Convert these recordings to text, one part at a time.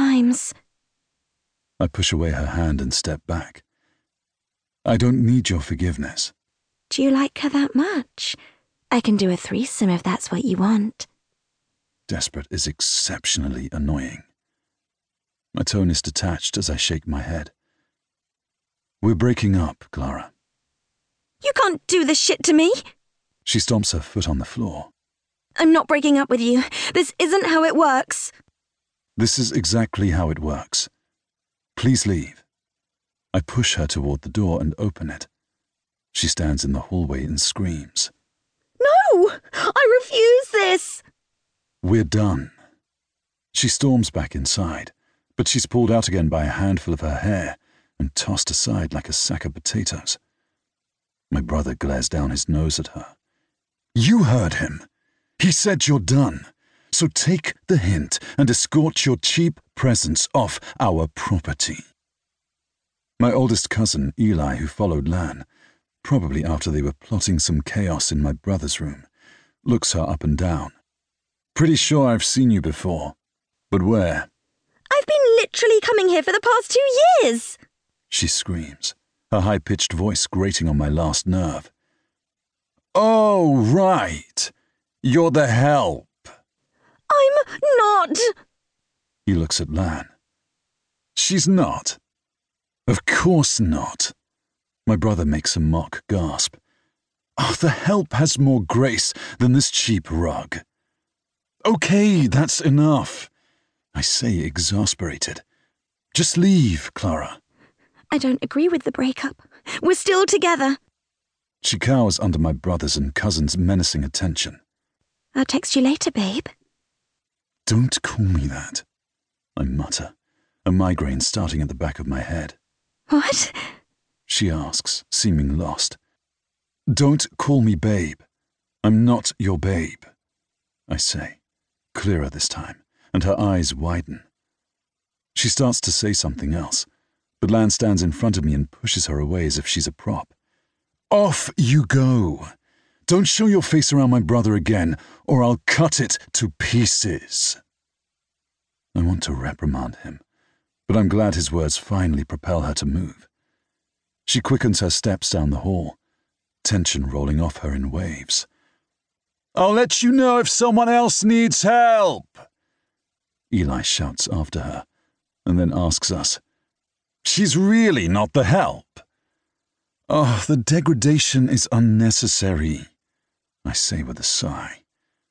times. I push away her hand and step back. I don't need your forgiveness. Do you like her that much? I can do a threesome if that's what you want. Desperate is exceptionally annoying. My tone is detached as I shake my head. We're breaking up, Clara. You can't do this shit to me. She stomps her foot on the floor. I'm not breaking up with you. This isn't how it works. This is exactly how it works. Please leave. I push her toward the door and open it. She stands in the hallway and screams. No! I refuse this! We're done. She storms back inside, but she's pulled out again by a handful of her hair and tossed aside like a sack of potatoes. My brother glares down his nose at her. You heard him. He said you're done. So take the hint and escort your cheap presence off our property. My oldest cousin, Eli, who followed Lan, probably after they were plotting some chaos in my brother's room, looks her up and down. Pretty sure I've seen you before. But where? I've been literally coming here for the past 2 years! She screams, her high-pitched voice grating on my last nerve. Oh, right. You're the help. I'm not! He looks at Lan. She's not. Of course not. My brother makes a mock gasp. Oh, the help has more grace than this cheap rug. Okay, that's enough, I say, exasperated. Just leave, Clara. I don't agree with the breakup. We're still together. She cowers under my brother's and cousin's menacing attention. I'll text you later, babe. Don't call me that, I mutter, a migraine starting at the back of my head. What? She asks, seeming lost. Don't call me babe. I'm not your babe, I say, clearer this time, and her eyes widen. She starts to say something else, but Lan stands in front of me and pushes her away as if she's a prop. Off you go! Don't show your face around my brother again, or I'll cut it to pieces. I want to reprimand him, but I'm glad his words finally propel her to move. She quickens her steps down the hall, tension rolling off her in waves. I'll let you know if someone else needs help, Eli shouts after her, and then asks us, She's really not the help. Oh, the degradation is unnecessary, I say with a sigh.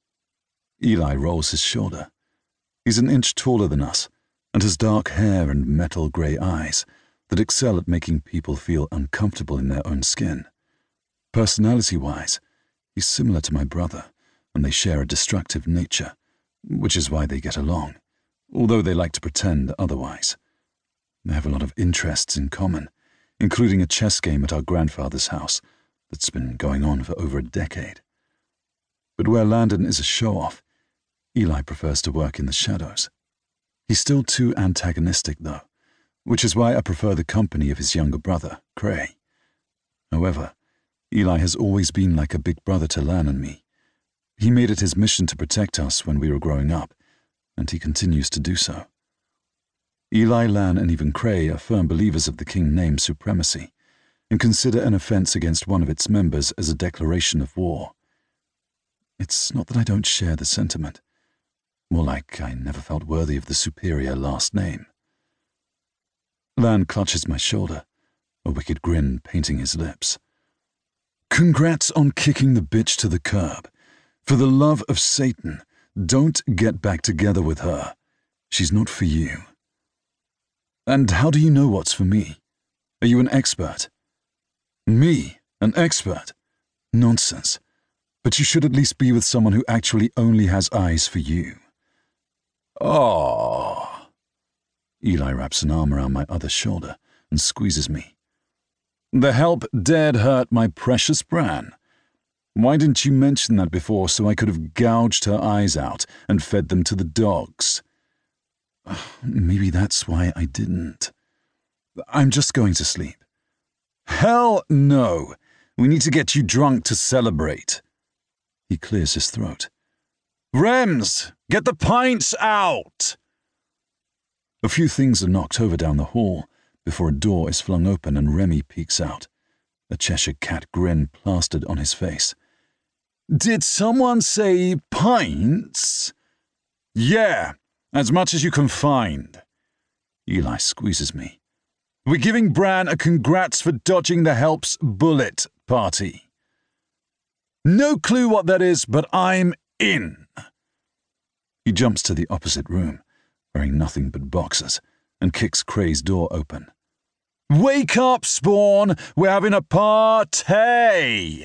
Eli rolls his shoulder. He's an inch taller than us, and has dark hair and metal grey eyes that excel at making people feel uncomfortable in their own skin. Personality-wise, he's similar to my brother, and they share a destructive nature, which is why they get along, although they like to pretend otherwise. They have a lot of interests in common, including a chess game at our grandfather's house that's been going on for over a decade. But where Landon is a show-off, Eli prefers to work in the shadows. He's still too antagonistic, though, which is why I prefer the company of his younger brother, Cray. However, Eli has always been like a big brother to Lan and me. He made it his mission to protect us when we were growing up, and he continues to do so. Eli, Lan, and even Cray are firm believers of the king name's supremacy, and consider an offense against one of its members as a declaration of war. It's not that I don't share the sentiment. More like I never felt worthy of the superior last name. Lan clutches my shoulder, a wicked grin painting his lips. Congrats on kicking the bitch to the curb. For the love of Satan, don't get back together with her. She's not for you. And how do you know what's for me? Are you an expert? Me, an expert? Nonsense. But you should at least be with someone who actually only has eyes for you. Oh. Eli wraps an arm around my other shoulder and squeezes me. The help dared hurt my precious Bran. Why didn't you mention that before so I could have gouged her eyes out and fed them to the dogs? Maybe that's why I didn't. I'm just going to sleep. Hell no! We need to get you drunk to celebrate. He clears his throat. Rems, get the pints out! A few things are knocked over down the hall before a door is flung open and Remy peeks out, a Cheshire Cat grin plastered on his face. "Did someone say pints?" "Yeah, as much as you can find." Eli squeezes me. "We're giving Bran a congrats for dodging the Help's bullet party." "No clue what that is, but I'm in." He jumps to the opposite room, wearing nothing but boxers, and kicks Cray's door open. "Wake up, Spawn! We're having a party!"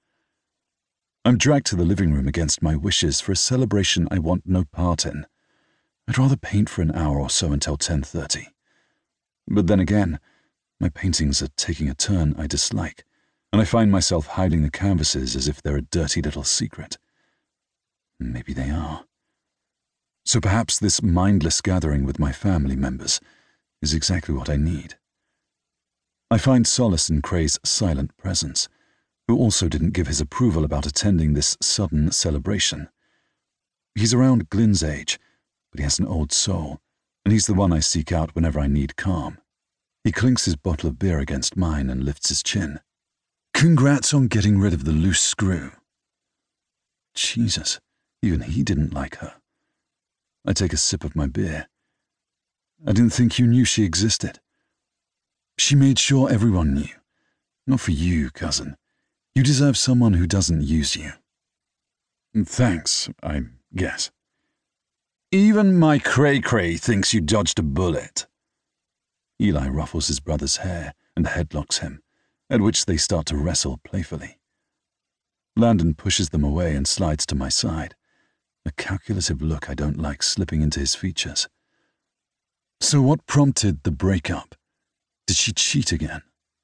I'm dragged to the living room against my wishes for a celebration I want no part in. I'd rather paint for an hour or so until 10:30. But then again, my paintings are taking a turn I dislike, and I find myself hiding the canvases as if they're a dirty little secret. Maybe they are. So perhaps this mindless gathering with my family members is exactly what I need. I find solace in Cray's silent presence, who also didn't give his approval about attending this sudden celebration. He's around Glyn's age, but he has an old soul, and he's the one I seek out whenever I need calm. He clinks his bottle of beer against mine and lifts his chin. "Congrats on getting rid of the loose screw." Jesus, even he didn't like her. I take a sip of my beer. "I didn't think you knew she existed." "She made sure everyone knew. Not for you, cousin. You deserve someone who doesn't use you." "Thanks, I guess." "Even my cray-cray thinks you dodged a bullet." Eli ruffles his brother's hair and headlocks him, at which they start to wrestle playfully. Landon pushes them away and slides to my side, a calculative look I don't like slipping into his features. "So what prompted the breakup? Did she cheat again?"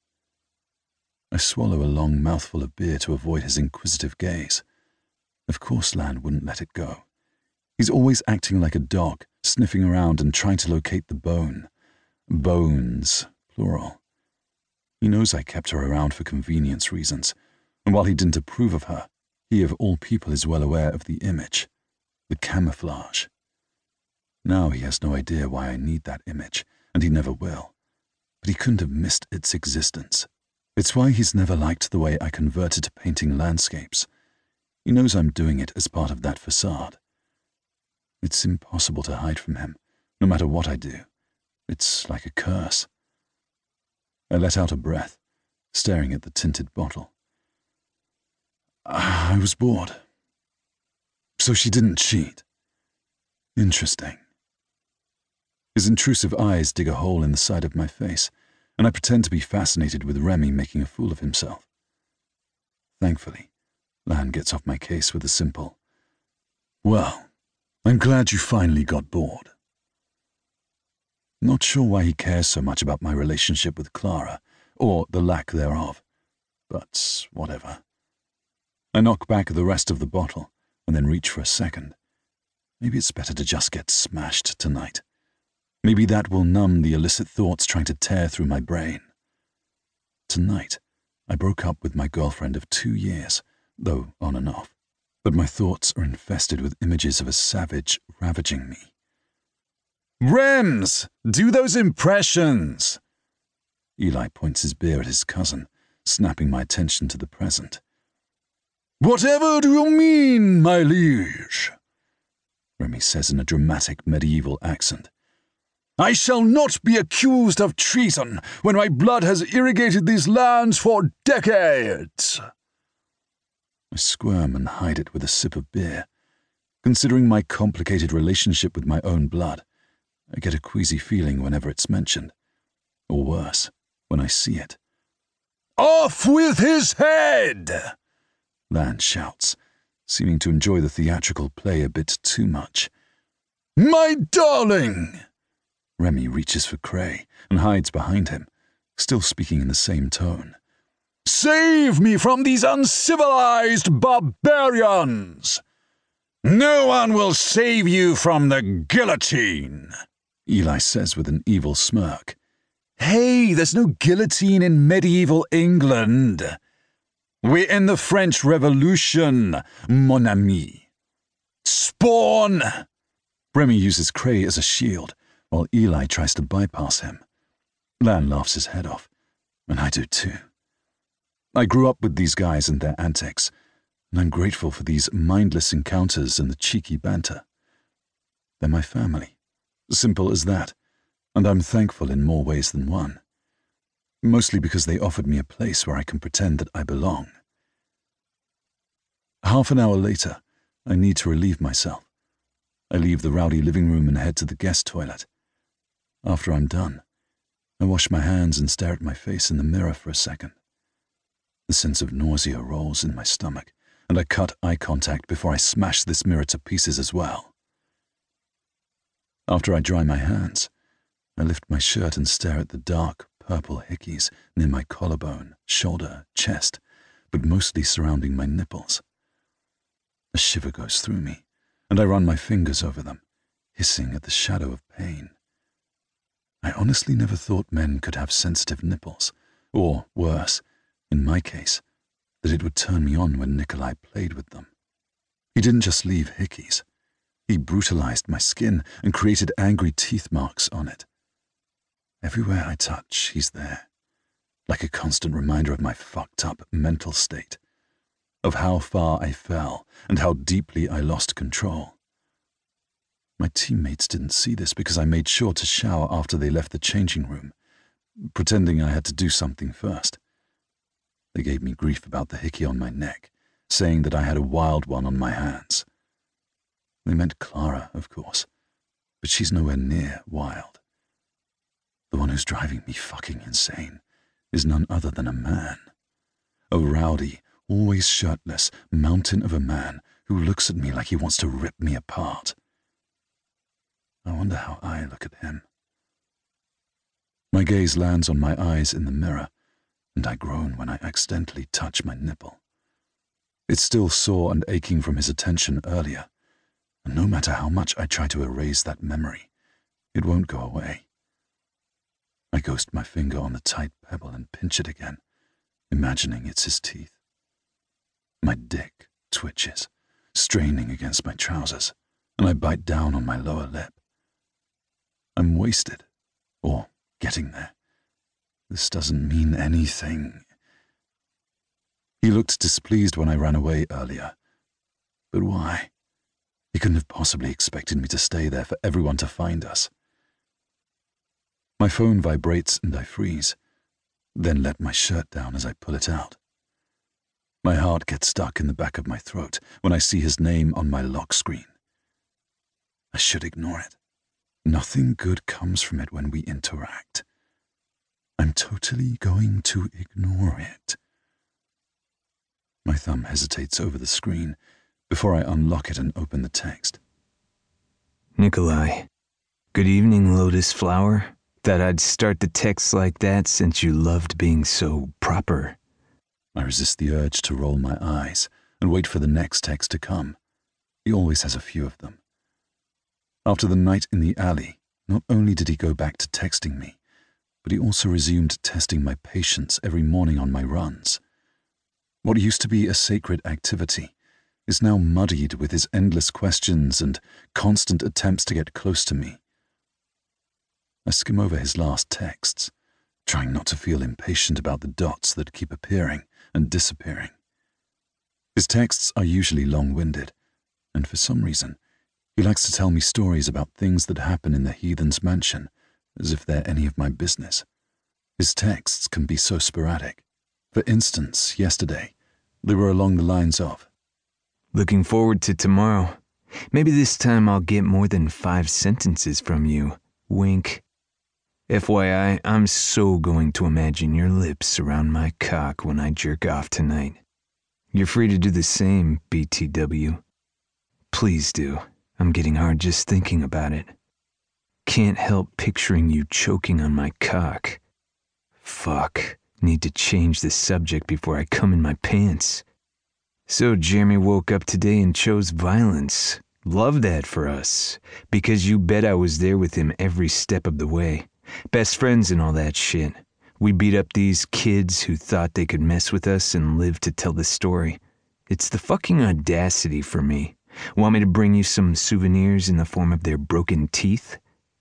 I swallow a long mouthful of beer to avoid his inquisitive gaze. Of course Land wouldn't let it go. He's always acting like a dog, sniffing around and trying to locate the bone. Bones, plural. He knows I kept her around for convenience reasons, and while he didn't approve of her, he of all people is well aware of the image, the camouflage. Now he has no idea why I need that image, and he never will. But he couldn't have missed its existence. It's why he's never liked the way I converted to painting landscapes. He knows I'm doing it as part of that facade. It's impossible to hide from him, no matter what I do. It's like a curse. I let out a breath, staring at the tinted bottle. I was bored. So she didn't cheat. Interesting. His intrusive eyes dig a hole in the side of my face, and I pretend to be fascinated with Remy making a fool of himself. Thankfully, Lan gets off my case with a simple, "Well, I'm glad you finally got bored." Not sure why he cares so much about my relationship with Clara, or the lack thereof, but whatever. I knock back the rest of the bottle, and then reach for a second. Maybe it's better to just get smashed tonight. Maybe that will numb the illicit thoughts trying to tear through my brain. Tonight, I broke up with my girlfriend of 2 years, though on and off, but my thoughts are infested with images of a savage ravaging me. "Rems, do those impressions!" Eli points his beer at his cousin, snapping my attention to the present. "Whatever do you mean, my liege?" Remy says in a dramatic medieval accent. "I shall not be accused of treason when my blood has irrigated these lands for decades." I squirm and hide it with a sip of beer. Considering my complicated relationship with my own blood, I get a queasy feeling whenever it's mentioned. Or worse, when I see it. "Off with his head!" Lan shouts, seeming to enjoy the theatrical play a bit too much. "My darling!" Remy reaches for Cray and hides behind him, still speaking in the same tone. "Save me from these uncivilized barbarians!" "No one will save you from the guillotine," Eli says with an evil smirk. "Hey, there's no guillotine in medieval England. We're in the French Revolution, mon ami." "Spawn!" Remy uses Cray as a shield, while Eli tries to bypass him. Lan laughs his head off, and I do too. I grew up with these guys and their antics, and I'm grateful for these mindless encounters and the cheeky banter. They're my family. Simple as that, and I'm thankful in more ways than one. Mostly because they offered me a place where I can pretend that I belong. Half an hour later, I need to relieve myself. I leave the rowdy living room and head to the guest toilet. After I'm done, I wash my hands and stare at my face in the mirror for a second. The sense of nausea rolls in my stomach, and I cut eye contact before I smash this mirror to pieces as well. After I dry my hands, I lift my shirt and stare at the dark, purple hickeys near my collarbone, shoulder, chest, but mostly surrounding my nipples. A shiver goes through me, and I run my fingers over them, hissing at the shadow of pain. I honestly never thought men could have sensitive nipples, or, worse, in my case, that it would turn me on when Nikolai played with them. He didn't just leave hickeys. He brutalized my skin and created angry teeth marks on it. Everywhere I touch, he's there, like a constant reminder of my fucked up mental state, of how far I fell and how deeply I lost control. My teammates didn't see this because I made sure to shower after they left the changing room, pretending I had to do something first. They gave me grief about the hickey on my neck, saying that I had a wild one on my hands. They meant Clara, of course, but she's nowhere near wild. The one who's driving me fucking insane is none other than a man. A rowdy, always shirtless mountain of a man who looks at me like he wants to rip me apart. I wonder how I look at him. My gaze lands on my eyes in the mirror, and I groan when I accidentally touch my nipple. It's still sore and aching from his attention earlier, and no matter how much I try to erase that memory, it won't go away. I ghost my finger on the tight pebble and pinch it again, imagining it's his teeth. My dick twitches, straining against my trousers, and I bite down on my lower lip. I'm wasted, or getting there. This doesn't mean anything. He looked displeased when I ran away earlier. But why? He couldn't have possibly expected me to stay there for everyone to find us. My phone vibrates and I freeze, then let my shirt down as I pull it out. My heart gets stuck in the back of my throat when I see his name on my lock screen. I should ignore it. Nothing good comes from it when we interact. I'm totally going to ignore it. My thumb hesitates over the screen before I unlock it and open the text. Nikolai, good evening, Lotus Flower. Thought I'd start the text like that since you loved being so proper. I resist the urge to roll my eyes and wait for the next text to come. He always has a few of them. After the night in the alley, not only did he go back to texting me, but he also resumed testing my patience every morning on my runs. What used to be a sacred activity is now muddied with his endless questions and constant attempts to get close to me. I skim over his last texts, trying not to feel impatient about the dots that keep appearing and disappearing. His texts are usually long-winded, and for some reason, he likes to tell me stories about things that happen in the heathen's mansion, as if they're any of my business. His texts can be so sporadic. For instance, yesterday, they were along the lines of, Looking forward to tomorrow. Maybe this time I'll get more than 5 sentences from you. Wink. FYI, I'm so going to imagine your lips around my cock when I jerk off tonight. You're free to do the same, BTW. Please do. I'm getting hard just thinking about it. Can't help picturing you choking on my cock. Fuck. Need to change the subject before I come in my pants. So Jeremy woke up today and chose violence. Love that for us. Because you bet I was there with him every step of the way. Best friends and all that shit. We beat up these kids who thought they could mess with us and live to tell the story. It's the fucking audacity for me. Want me to bring you some souvenirs in the form of their broken teeth?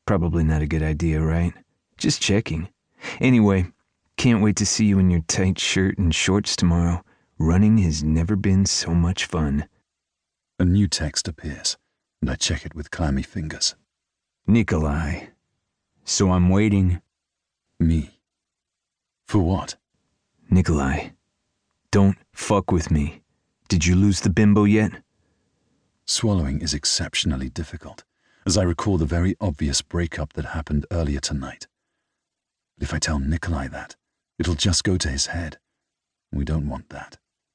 Probably not a good idea, right? Just checking. Anyway, can't wait to see you in your tight shirt and shorts tomorrow. Running has never been so much fun. A new text appears, and I check it with clammy fingers. Nikolai. So I'm waiting. Me. For what? Nikolai. Don't fuck with me. Did you lose the bimbo yet? Swallowing is exceptionally difficult, as I recall the very obvious breakup that happened earlier tonight. But if I tell Nikolai that, it'll just go to his head. We don't want that.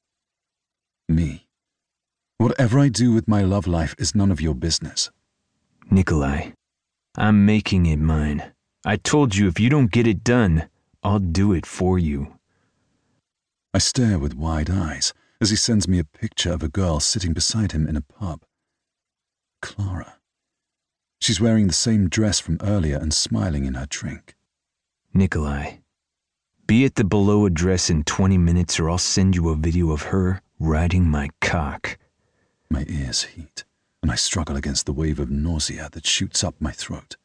Me. Whatever I do with my love life is none of your business. Nikolai, I'm making it mine. I told you if you don't get it done, I'll do it for you. I stare with wide eyes as he sends me a picture of a girl sitting beside him in a pub. Clara. She's wearing the same dress from earlier and smiling in her drink. Nikolai, be at the below address in 20 minutes or I'll send you a video of her riding my cock. My ears heat, and I struggle against the wave of nausea that shoots up my throat.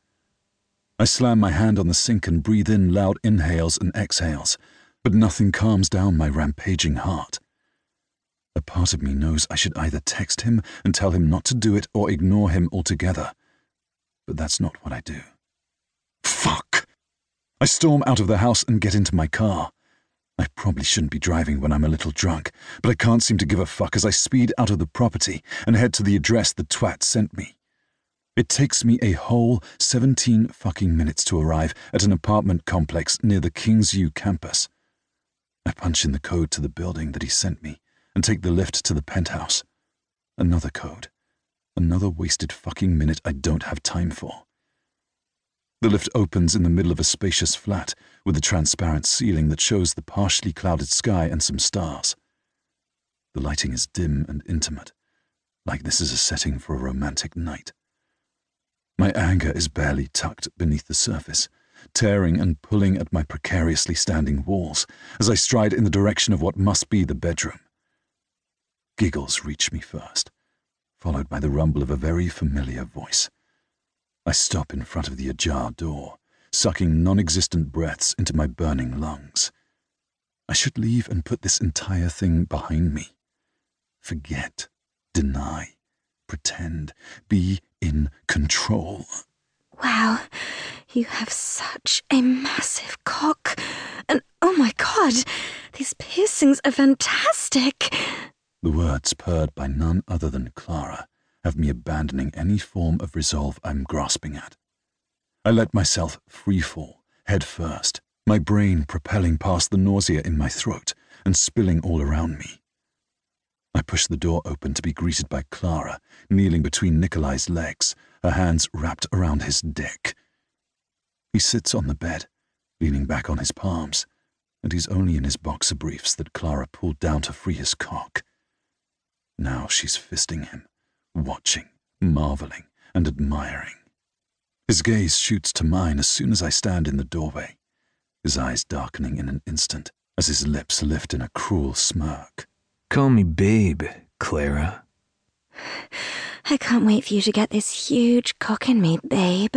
I slam my hand on the sink and breathe in loud inhales and exhales, but nothing calms down my rampaging heart. A part of me knows I should either text him and tell him not to do it or ignore him altogether, but that's not what I do. Fuck! I storm out of the house and get into my car. I probably shouldn't be driving when I'm a little drunk, but I can't seem to give a fuck as I speed out of the property and head to the address the twat sent me. It takes me a whole 17 fucking minutes to arrive at an apartment complex near the Kingsview campus. I punch in the code to the building that he sent me and take the lift to the penthouse. Another code. Another wasted fucking minute I don't have time for. The lift opens in the middle of a spacious flat with a transparent ceiling that shows the partially clouded sky and some stars. The lighting is dim and intimate, like this is a setting for a romantic night. My anger is barely tucked beneath the surface, tearing and pulling at my precariously standing walls as I stride in the direction of what must be the bedroom. Giggles reach me first, followed by the rumble of a very familiar voice. I stop in front of the ajar door, sucking non-existent breaths into my burning lungs. I should leave and put this entire thing behind me. Forget, deny, pretend, be in control. Wow, you have such a massive cock. And oh my god, these piercings are fantastic. The words purred by none other than Clara have me abandoning any form of resolve I'm grasping at. I let myself freefall, head first, my brain propelling past the nausea in my throat and spilling all around me. I push the door open to be greeted by Clara, kneeling between Nikolai's legs, her hands wrapped around his dick. He sits on the bed, leaning back on his palms, and he's only in his boxer briefs that Clara pulled down to free his cock. Now she's fisting him, watching, marveling, and admiring. His gaze shoots to mine as soon as I stand in the doorway, his eyes darkening in an instant as his lips lift in a cruel smirk. Call me babe, Clara. I can't wait for you to get this huge cock in me, babe.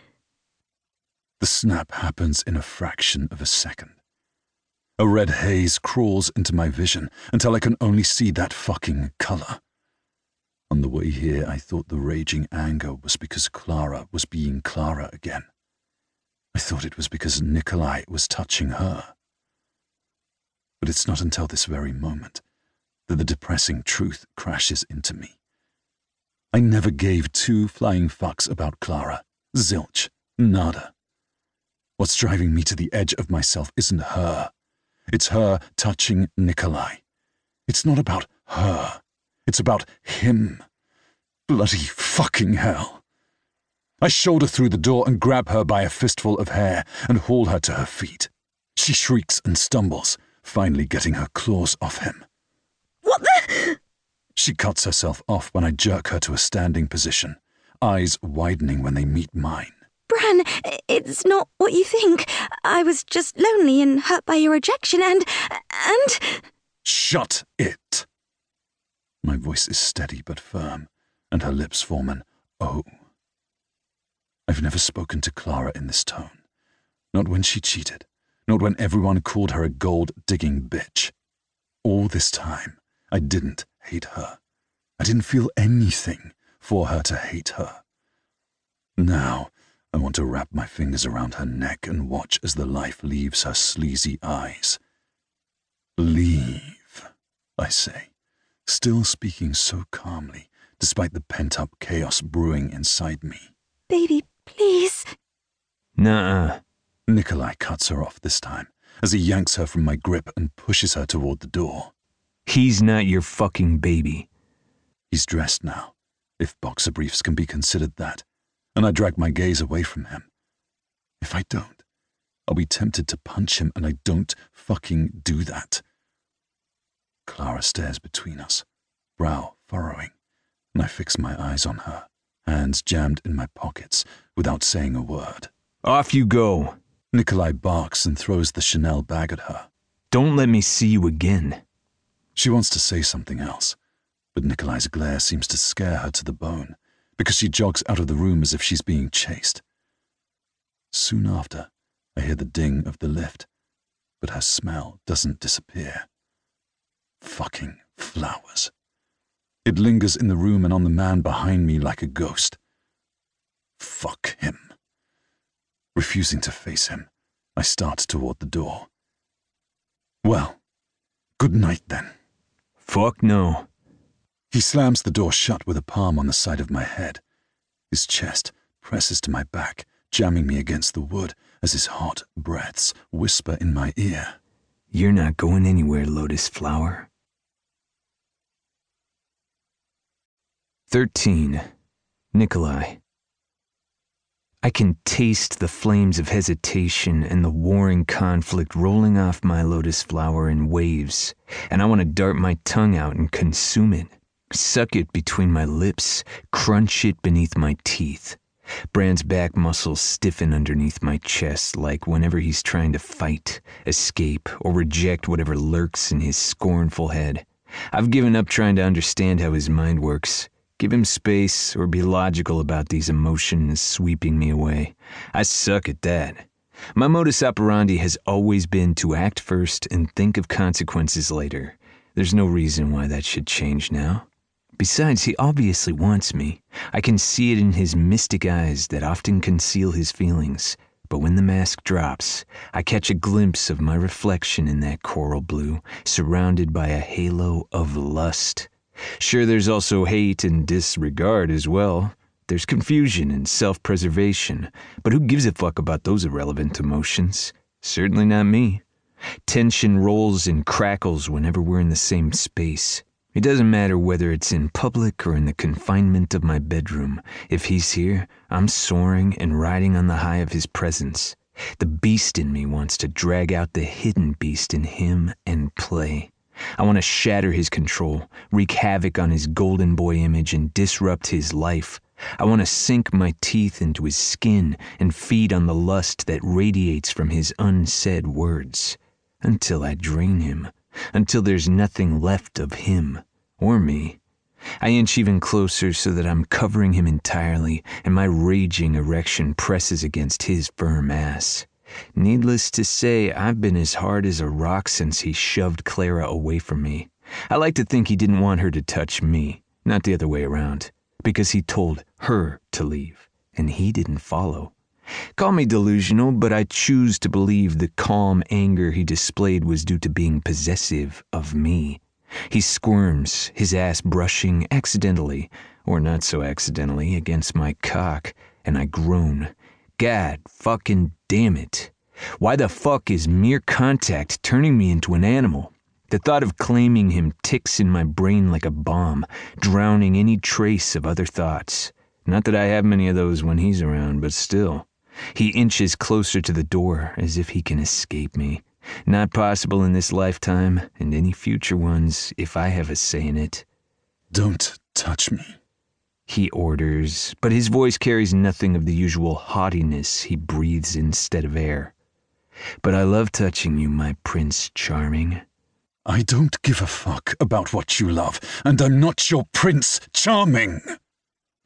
The snap happens in a fraction of a second. A red haze crawls into my vision until I can only see that fucking color. On the way here, I thought the raging anger was because Clara was being Clara again. I thought it was because Nikolai was touching her. But it's not until this very moment that the depressing truth crashes into me. I never gave two flying fucks about Clara. Zilch. Nada. What's driving me to the edge of myself isn't her. It's her touching Nikolai. It's not about her. It's about him. Bloody fucking hell. I shoulder through the door and grab her by a fistful of hair and haul her to her feet. She shrieks and stumbles, finally getting her claws off him. What the? She cuts herself off when I jerk her to a standing position, eyes widening when they meet mine. Bran, it's not what you think. I was just lonely and hurt by your rejection and... Shut it! My voice is steady but firm, and her lips form an O. I've never spoken to Clara in this tone. Not when she cheated. Not when everyone called her a gold-digging bitch. All this time, I didn't hate her. I didn't feel anything for her to hate her. Now, I want to wrap my fingers around her neck and watch as the life leaves her sleazy eyes. Leave, I say, still speaking so calmly, despite the pent-up chaos brewing inside me. Baby, please. Nuh-uh. Nikolai cuts her off this time, as he yanks her from my grip and pushes her toward the door. He's not your fucking baby. He's dressed now, if boxer briefs can be considered that, and I drag my gaze away from him. If I don't, I'll be tempted to punch him, and I don't fucking do that. Clara stares between us, brow furrowing, and I fix my eyes on her, hands jammed in my pockets, without saying a word. Off you go. Nikolai barks and throws the Chanel bag at her. Don't let me see you again. She wants to say something else, but Nikolai's glare seems to scare her to the bone, because she jogs out of the room as if she's being chased. Soon after, I hear the ding of the lift, but her smell doesn't disappear. Fucking flowers. It lingers in the room and on the man behind me like a ghost. Fuck him. Refusing to face him, I start toward the door. Well, good night then. Fuck no. He slams the door shut with a palm on the side of my head. His chest presses to my back, jamming me against the wood as his hot breaths whisper in my ear. You're not going anywhere, Lotus Flower. 13. Nikolai. I can taste the flames of hesitation and the warring conflict rolling off my lotus flower in waves, and I want to dart my tongue out and consume it, suck it between my lips, crunch it beneath my teeth. Brand's back muscles stiffen underneath my chest like whenever he's trying to fight, escape, or reject whatever lurks in his scornful head. I've given up trying to understand how his mind works. Give him space or be logical about these emotions sweeping me away. I suck at that. My modus operandi has always been to act first and think of consequences later. There's no reason why that should change now. Besides, he obviously wants me. I can see it in his mystic eyes that often conceal his feelings. But when the mask drops, I catch a glimpse of my reflection in that coral blue, surrounded by a halo of lust. Sure, there's also hate and disregard as well. There's confusion and self-preservation, but who gives a fuck about those irrelevant emotions? Certainly not me. Tension rolls and crackles whenever we're in the same space. It doesn't matter whether it's in public or in the confinement of my bedroom. If he's here, I'm soaring and riding on the high of his presence. The beast in me wants to drag out the hidden beast in him and play. I want to shatter his control, wreak havoc on his golden boy image, and disrupt his life. I want to sink my teeth into his skin and feed on the lust that radiates from his unsaid words. Until I drain him. Until there's nothing left of him or me. I inch even closer so that I'm covering him entirely, and my raging erection presses against his firm ass. Needless to say, I've been as hard as a rock since he shoved Clara away from me. I like to think he didn't want her to touch me, not the other way around, because he told her to leave, and he didn't follow. Call me delusional, but I choose to believe the calm anger he displayed was due to being possessive of me. He squirms, his ass brushing accidentally, or not so accidentally, against my cock, and I groan. God fucking damn it. Why the fuck is mere contact turning me into an animal? The thought of claiming him ticks in my brain like a bomb, drowning any trace of other thoughts. Not that I have many of those when he's around, but still. He inches closer to the door as if he can escape me. Not possible in this lifetime, and any future ones, if I have a say in it. Don't touch me, he orders, but his voice carries nothing of the usual haughtiness he breathes instead of air. But I love touching you, my Prince Charming. I don't give a fuck about what you love, and I'm not your Prince Charming.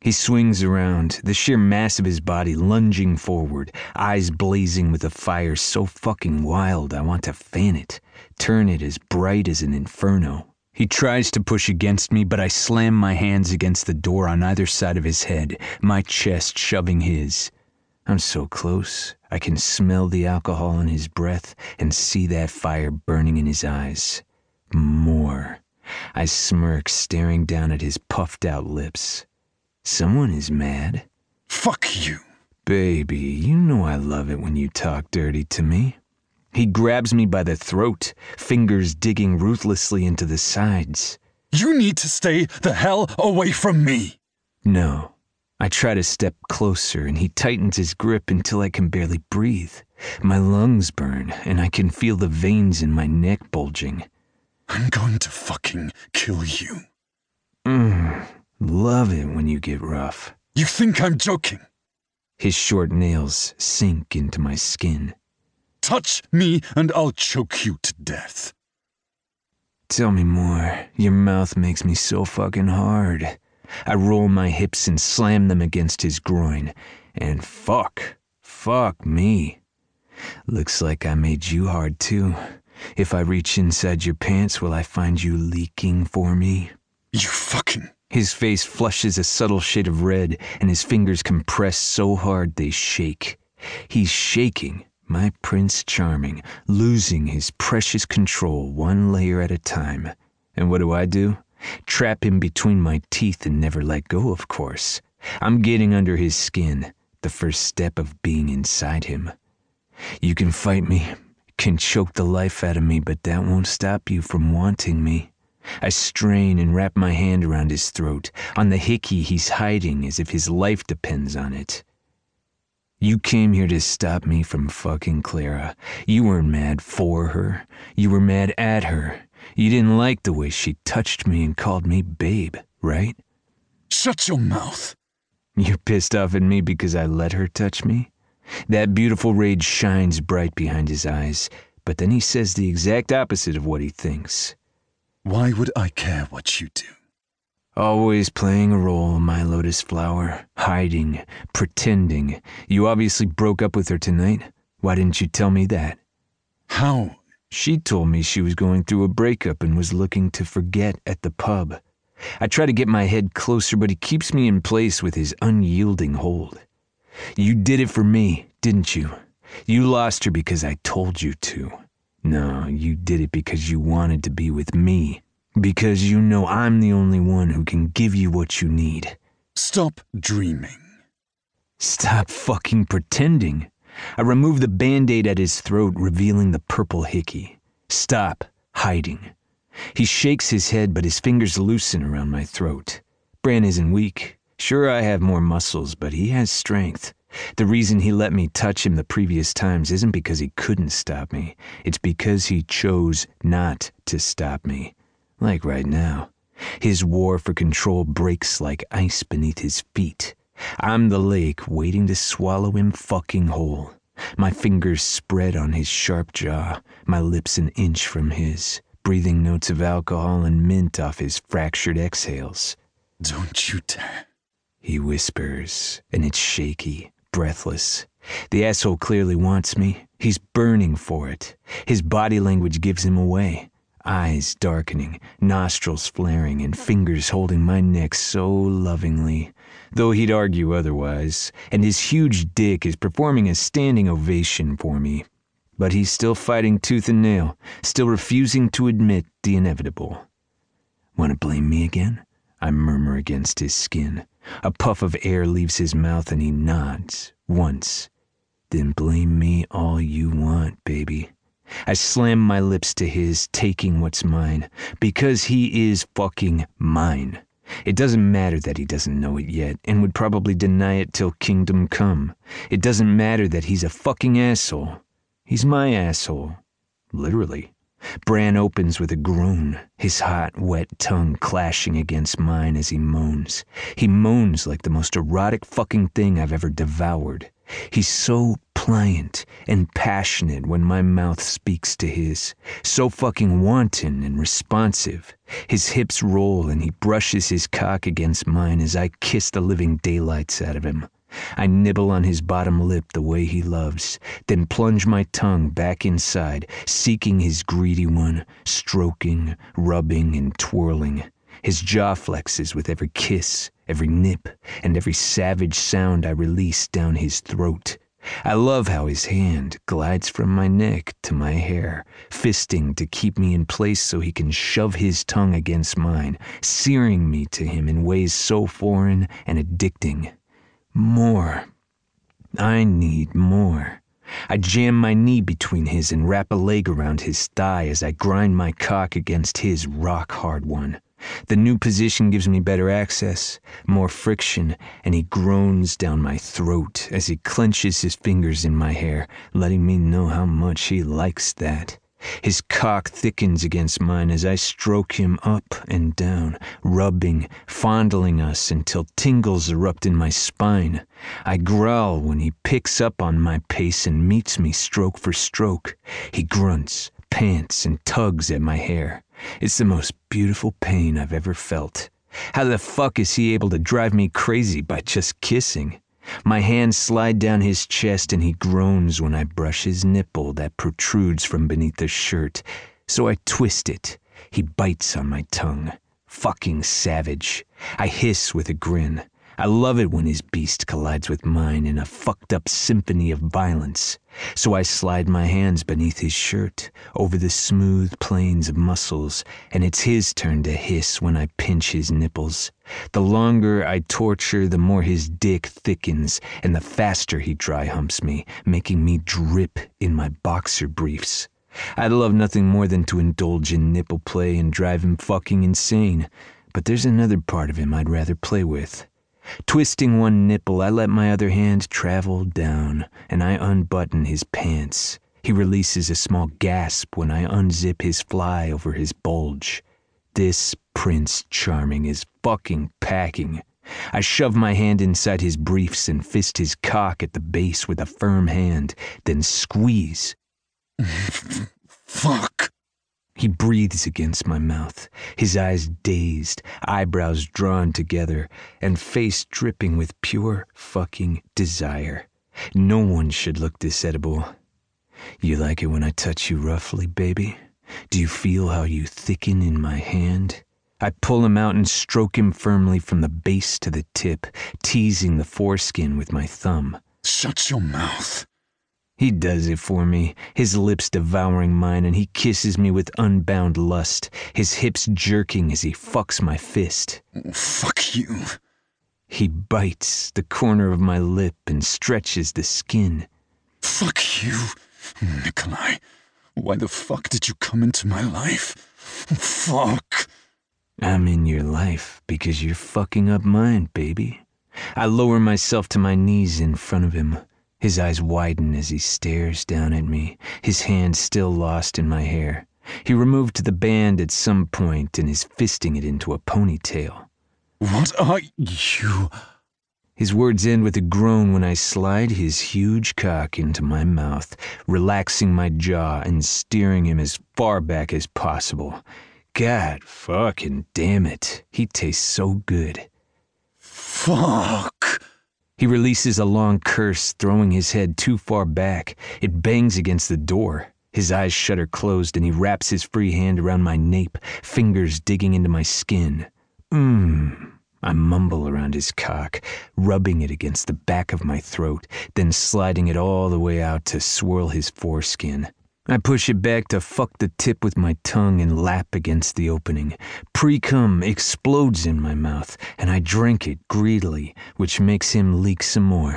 He swings around, the sheer mass of his body lunging forward, eyes blazing with a fire so fucking wild I want to fan it, turn it as bright as an inferno. He tries to push against me, but I slam my hands against the door on either side of his head, my chest shoving his. I'm so close, I can smell the alcohol in his breath and see that fire burning in his eyes. More. I smirk, staring down at his puffed-out lips. Someone is mad. Fuck you. Baby, you know I love it when you talk dirty to me. He grabs me by the throat, fingers digging ruthlessly into the sides. You need to stay the hell away from me. No. I try to step closer and he tightens his grip until I can barely breathe. My lungs burn and I can feel the veins in my neck bulging. I'm going to fucking kill you. Love it when you get rough. You think I'm joking? His short nails sink into my skin. Touch me and I'll choke you to death. Tell me more. Your mouth makes me so fucking hard. I roll my hips and slam them against his groin. And fuck me. Looks like I made you hard too. If I reach inside your pants, will I find you leaking for me? You fucking... His face flushes a subtle shade of red, and his fingers compress so hard they shake. He's shaking, my Prince Charming, losing his precious control one layer at a time. And what do? Trap him between my teeth and never let go, of course. I'm getting under his skin, the first step of being inside him. You can fight me, can choke the life out of me, but that won't stop you from wanting me. I strain and wrap my hand around his throat, on the hickey he's hiding as if his life depends on it. You came here to stop me from fucking Clara. You weren't mad for her. You were mad at her. You didn't like the way she touched me and called me babe, right? Shut your mouth. You're pissed off at me because I let her touch me? That beautiful rage shines bright behind his eyes, but then he says the exact opposite of what he thinks. Why would I care what you do? Always playing a role, my lotus flower. Hiding, pretending. You obviously broke up with her tonight. Why didn't you tell me that? How? She told me she was going through a breakup and was looking to forget at the pub. I try to get my head closer, but he keeps me in place with his unyielding hold. You did it for me, didn't you? You lost her because I told you to. No, you did it because you wanted to be with me. Because you know I'm the only one who can give you what you need. Stop dreaming. Stop fucking pretending. I remove the Band-Aid at his throat, revealing the purple hickey. Stop hiding. He shakes his head, but his fingers loosen around my throat. Bran isn't weak. Sure, I have more muscles, but he has strength. The reason he let me touch him the previous times isn't because he couldn't stop me. It's because he chose not to stop me. Like right now. His war for control breaks like ice beneath his feet. I'm the lake waiting to swallow him fucking whole. My fingers spread on his sharp jaw, my lips an inch from his, breathing notes of alcohol and mint off his fractured exhales. Don't you dare. He whispers, and it's shaky, breathless. The asshole clearly wants me. He's burning for it. His body language gives him away. Eyes darkening, nostrils flaring, and fingers holding my neck so lovingly. Though he'd argue otherwise, and his huge dick is performing a standing ovation for me. But he's still fighting tooth and nail, still refusing to admit the inevitable. Want to blame me again? I murmur against his skin. A puff of air leaves his mouth and he nods, once. Then blame me all you want, baby. I slam my lips to his, taking what's mine, because he is fucking mine. It doesn't matter that he doesn't know it yet, and would probably deny it till kingdom come. It doesn't matter that he's a fucking asshole. He's my asshole. Literally. Bran opens with a groan, his hot, wet tongue clashing against mine as he moans. He moans like the most erotic fucking thing I've ever devoured. He's so pliant and passionate when my mouth speaks to his, so fucking wanton and responsive. His hips roll and he brushes his cock against mine as I kiss the living daylights out of him. I nibble on his bottom lip the way he loves, then plunge my tongue back inside, seeking his greedy one, stroking, rubbing, and twirling. His jaw flexes with every kiss, every nip, and every savage sound I release down his throat. I love how his hand glides from my neck to my hair, fisting to keep me in place so he can shove his tongue against mine, searing me to him in ways so foreign and addicting. More. I need more. I jam my knee between his and wrap a leg around his thigh as I grind my cock against his rock-hard one. The new position gives me better access, more friction, and he groans down my throat as he clenches his fingers in my hair, letting me know how much he likes that. His cock thickens against mine as I stroke him up and down, rubbing, fondling us until tingles erupt in my spine. I growl when he picks up on my pace and meets me stroke for stroke. He grunts, pants, and tugs at my hair. It's the most beautiful pain I've ever felt. How the fuck is he able to drive me crazy by just kissing? My hands slide down his chest and he groans when I brush his nipple that protrudes from beneath the shirt. So I twist it. He bites on my tongue. Fucking savage. I hiss with a grin. I love it when his beast collides with mine in a fucked up symphony of violence. So I slide my hands beneath his shirt, over the smooth plains of muscles, and it's his turn to hiss when I pinch his nipples. The longer I torture, the more his dick thickens, and the faster he dry humps me, making me drip in my boxer briefs. I'd love nothing more than to indulge in nipple play and drive him fucking insane, but there's another part of him I'd rather play with. Twisting one nipple, I let my other hand travel down, and I unbutton his pants. He releases a small gasp when I unzip his fly over his bulge. This Prince Charming is fucking packing. I shove my hand inside his briefs and fist his cock at the base with a firm hand, then squeeze. Fuck. He breathes against my mouth, his eyes dazed, eyebrows drawn together, and face dripping with pure fucking desire. No one should look this edible. You like it when I touch you roughly, baby? Do you feel how you thicken in my hand? I pull him out and stroke him firmly from the base to the tip, teasing the foreskin with my thumb. Shut your mouth. He does it for me, his lips devouring mine, and he kisses me with unbound lust, his hips jerking as he fucks my fist. Fuck you. He bites the corner of my lip and stretches the skin. Fuck you, Nikolai. Why the fuck did you come into my life? Fuck. I'm in your life because you're fucking up mine, baby. I lower myself to my knees in front of him. His eyes widen as he stares down at me, his hand still lost in my hair. He removed the band at some point and is fisting it into a ponytail. What are you? His words end with a groan when I slide his huge cock into my mouth, relaxing my jaw and steering him as far back as possible. God fucking damn it, he tastes so good. Fuck. He releases a long curse, throwing his head too far back. It bangs against the door. His eyes shutter closed, and he wraps his free hand around my nape, fingers digging into my skin. I mumble around his cock, rubbing it against the back of my throat, then sliding it all the way out to swirl his foreskin. I push it back to fuck the tip with my tongue and lap against the opening. Pre-cum explodes in my mouth, and I drink it greedily, which makes him leak some more.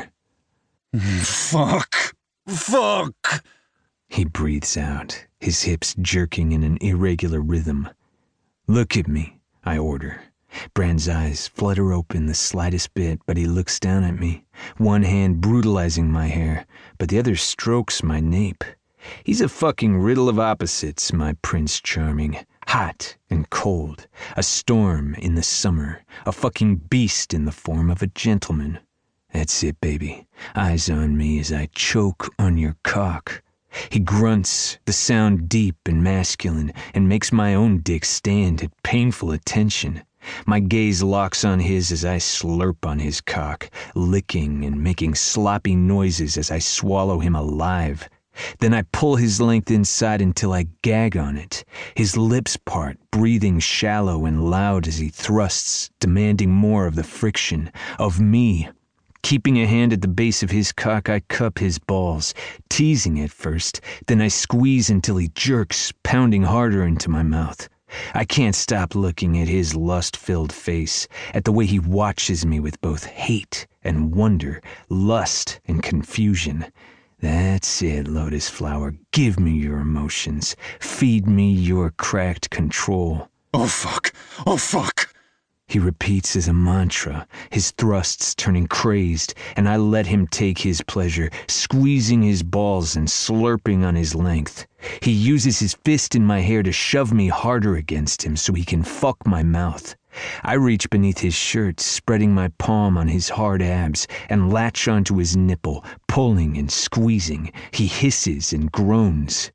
Fuck. Fuck. He breathes out, his hips jerking in an irregular rhythm. Look at me, I order. Brand's eyes flutter open the slightest bit, but he looks down at me, one hand brutalizing my hair, but the other strokes my nape. He's a fucking riddle of opposites, my Prince Charming. Hot and cold, a storm in the summer, a fucking beast in the form of a gentleman. That's it, baby. Eyes on me as I choke on your cock. He grunts, the sound deep and masculine, and makes my own dick stand at painful attention. My gaze locks on his as I slurp on his cock, licking and making sloppy noises as I swallow him alive. Then I pull his length inside until I gag on it, his lips part, breathing shallow and loud as he thrusts, demanding more of the friction, of me. Keeping a hand at the base of his cock, I cup his balls, teasing at first, then I squeeze until he jerks, pounding harder into my mouth. I can't stop looking at his lust-filled face, at the way he watches me with both hate and wonder, lust and confusion. That's it, Lotus Flower. Give me your emotions. Feed me your cracked control. Oh fuck! Oh fuck! He repeats as a mantra, his thrusts turning crazed, and I let him take his pleasure, squeezing his balls and slurping on his length. He uses his fist in my hair to shove me harder against him so he can fuck my mouth. I reach beneath his shirt, spreading my palm on his hard abs, and latch onto his nipple, pulling and squeezing. He hisses and groans.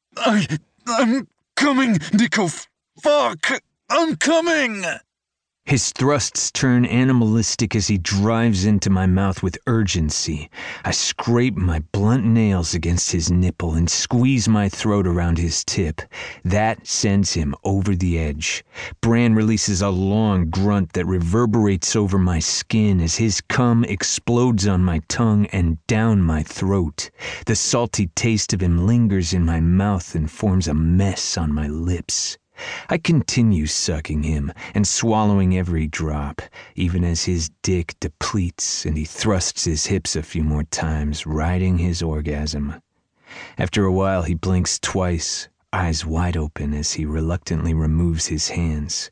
I'm coming, Nico. Fuck! I'm coming! His thrusts turn animalistic as he drives into my mouth with urgency. I scrape my blunt nails against his nipple and squeeze my throat around his tip. That sends him over the edge. Bran releases a long grunt that reverberates over my skin as his cum explodes on my tongue and down my throat. The salty taste of him lingers in my mouth and forms a mess on my lips. I continue sucking him and swallowing every drop, even as his dick depletes and he thrusts his hips a few more times, riding his orgasm. After a while, he blinks twice, eyes wide open as he reluctantly removes his hands.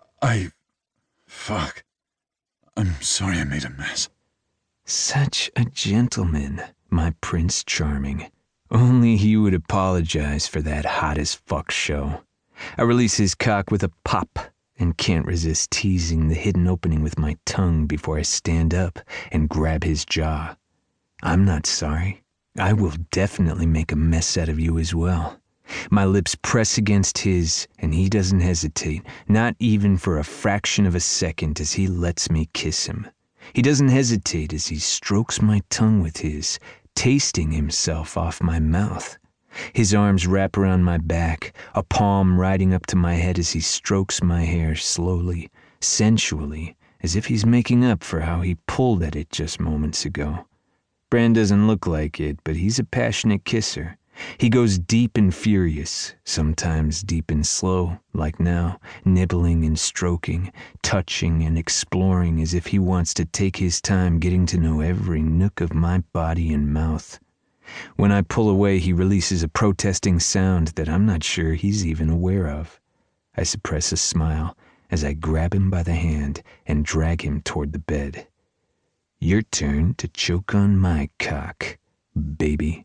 Fuck. I'm sorry I made a mess. Such a gentleman, my Prince Charming. Only he would apologize for that hot-as-fuck show. I release his cock with a pop and can't resist teasing the hidden opening with my tongue before I stand up and grab his jaw. I'm not sorry. I will definitely make a mess out of you as well. My lips press against his, and he doesn't hesitate, not even for a fraction of a second as he lets me kiss him. He doesn't hesitate as he strokes my tongue with his, tasting himself off my mouth. His arms wrap around my back, a palm riding up to my head as he strokes my hair slowly, sensually, as if he's making up for how he pulled at it just moments ago. Bran doesn't look like it, but he's a passionate kisser. He goes deep and furious, sometimes deep and slow, like now, nibbling and stroking, touching and exploring as if he wants to take his time getting to know every nook of my body and mouth. When I pull away, he releases a protesting sound that I'm not sure he's even aware of. I suppress a smile as I grab him by the hand and drag him toward the bed. Your turn to choke on my cock, baby.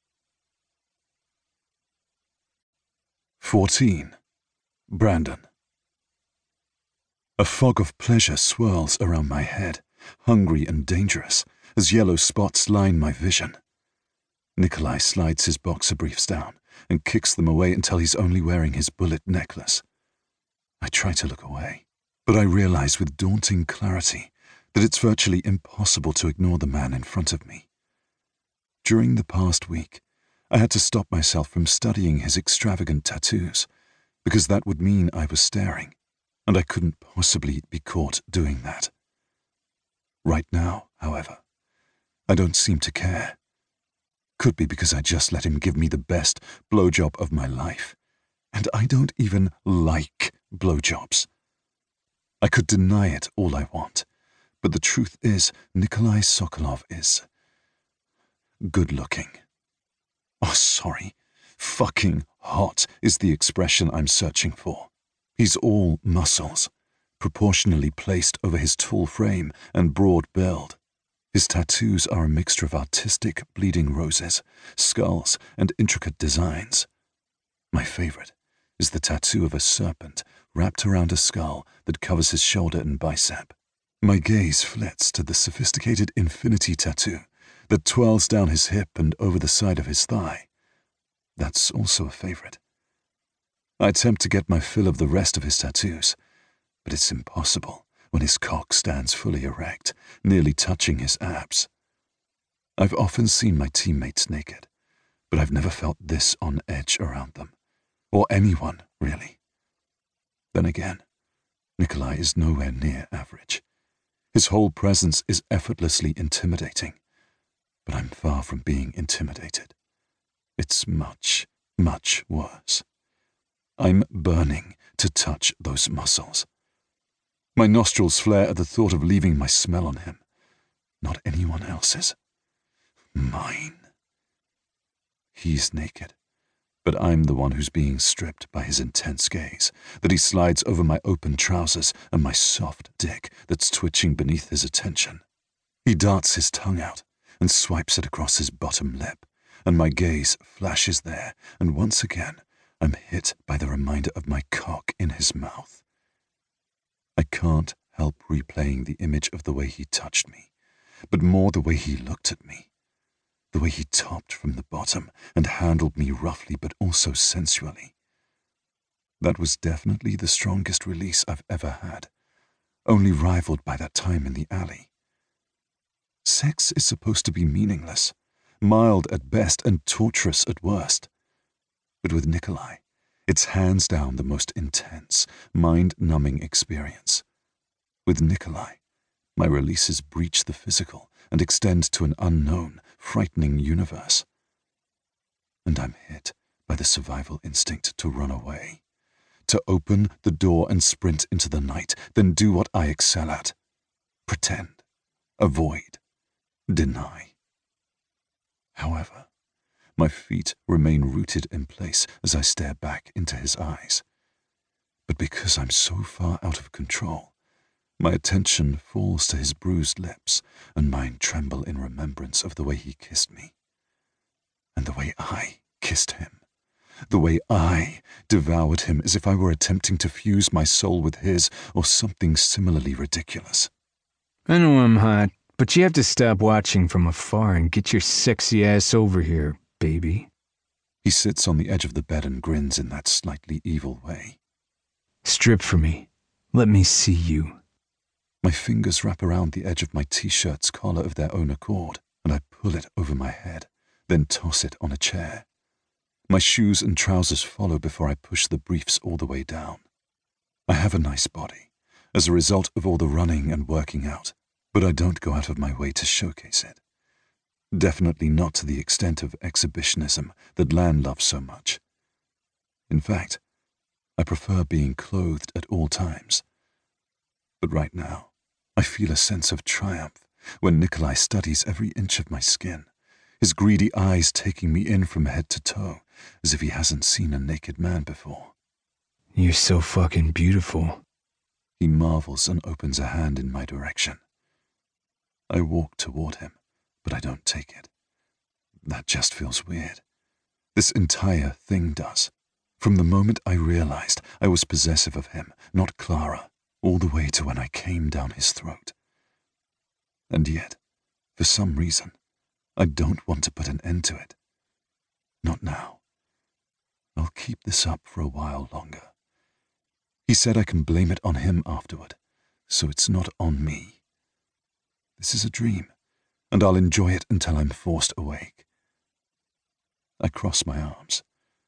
14. Brandon. A fog of pleasure swirls around my head, hungry and dangerous, as yellow spots line my vision. Nikolai slides his boxer briefs down and kicks them away until he's only wearing his bullet necklace. I try to look away, but I realize with daunting clarity that it's virtually impossible to ignore the man in front of me. During the past week, I had to stop myself from studying his extravagant tattoos, because that would mean I was staring, and I couldn't possibly be caught doing that. Right now, however, I don't seem to care. Could be because I just let him give me the best blowjob of my life, and I don't even like blowjobs. I could deny it all I want, but the truth is Nikolai Sokolov is good-looking. Oh, sorry. Fucking hot is the expression I'm searching for. He's all muscles, proportionally placed over his tall frame and broad build. His tattoos are a mixture of artistic bleeding roses, skulls, and intricate designs. My favorite is the tattoo of a serpent wrapped around a skull that covers his shoulder and bicep. My gaze flits to the sophisticated infinity tattoo that twirls down his hip and over the side of his thigh. That's also a favorite. I attempt to get my fill of the rest of his tattoos, but it's impossible when his cock stands fully erect, nearly touching his abs. I've often seen my teammates naked, but I've never felt this on edge around them, or anyone, really. Then again, Nikolai is nowhere near average. His whole presence is effortlessly intimidating, but I'm far from being intimidated. It's much, much worse. I'm burning to touch those muscles. My nostrils flare at the thought of leaving my smell on him, not anyone else's. Mine. He's naked, but I'm the one who's being stripped by his intense gaze, that he slides over my open trousers and my soft dick that's twitching beneath his attention. He darts his tongue out and swipes it across his bottom lip, and my gaze flashes there, and once again I'm hit by the reminder of my cock in his mouth. I can't help replaying the image of the way he touched me, but more the way he looked at me. The way he topped from the bottom and handled me roughly but also sensually. That was definitely the strongest release I've ever had, only rivaled by that time in the alley. Sex is supposed to be meaningless, mild at best and torturous at worst. But with Nikolai, it's hands down the most intense, mind-numbing experience. With Nikolai, my releases breach the physical and extend to an unknown, frightening universe. And I'm hit by the survival instinct to run away, to open the door and sprint into the night, then do what I excel at. Pretend, avoid, deny. However, my feet remain rooted in place as I stare back into his eyes. But because I'm so far out of control, my attention falls to his bruised lips, and mine tremble in remembrance of the way he kissed me. And the way I kissed him. The way I devoured him as if I were attempting to fuse my soul with his, or something similarly ridiculous. I know I'm hot, but you have to stop watching from afar and get your sexy ass over here, baby. He sits on the edge of the bed and grins in that slightly evil way. Strip for me. Let me see you. My fingers wrap around the edge of my t-shirt's collar of their own accord, and I pull it over my head, then toss it on a chair. My shoes and trousers follow before I push the briefs all the way down. I have a nice body, as a result of all the running and working out, but I don't go out of my way to showcase it. Definitely not to the extent of exhibitionism that Lan loves so much. In fact, I prefer being clothed at all times. But right now, I feel a sense of triumph when Nikolai studies every inch of my skin, his greedy eyes taking me in from head to toe, as if he hasn't seen a naked man before. You're so fucking beautiful. He marvels and opens a hand in my direction. I walk toward him, but I don't take it. That just feels weird. This entire thing does. From the moment I realized I was possessive of him, not Clara, all the way to when I came down his throat. And yet, for some reason, I don't want to put an end to it. Not now. I'll keep this up for a while longer. He said I can blame it on him afterward, so it's not on me. This is a dream, and I'll enjoy it until I'm forced awake. I cross my arms.